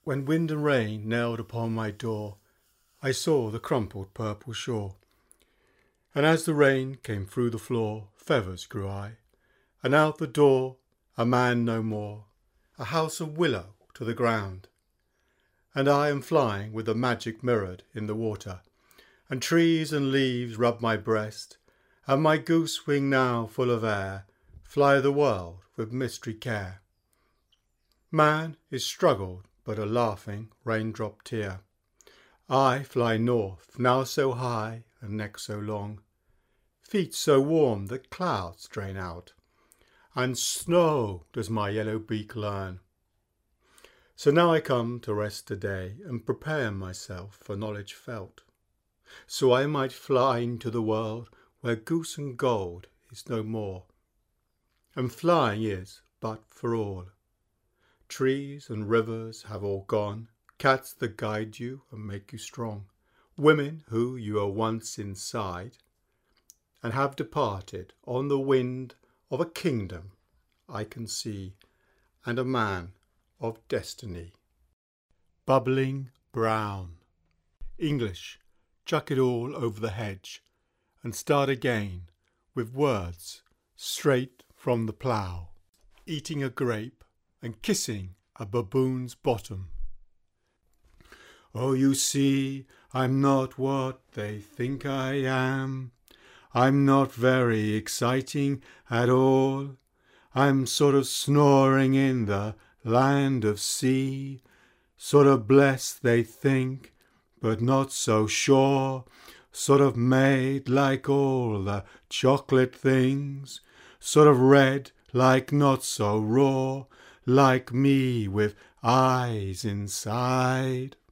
When wind and rain knelled upon my door, I saw the crumpled purple shore. And as the rain came through the floor, feathers grew I, and out the door a man no more, a house of willow to the ground. And I am flying with the magic mirrored in the water, and trees and leaves rub my breast, and my goose wing now full of air, fly the world with mystery care. Man is struggled but a laughing raindrop tear. I fly north, now so high and neck so long, feet so warm that clouds drain out, and snow does my yellow beak learn. So now I come to rest today and prepare myself for knowledge felt, so I might fly into the world where goose and gold is no more, and flying is but for all. Trees and rivers have all gone, cats that guide you and make you strong, women who you were once inside, and have departed on the wind of a kingdom I can see, and a man of destiny. Bubbling brown. English, chuck it all over the hedge, and start again with words straight from the plough. Eating a grape and kissing a baboon's bottom. Oh, you see, I'm not what they think I am. I'm not very exciting at all. I'm sort of snoring in the land of sea. Sort of blessed, they think, but not so sure. Sort of made like all the chocolate things. Sort of red like not so raw. Like me with eyes inside.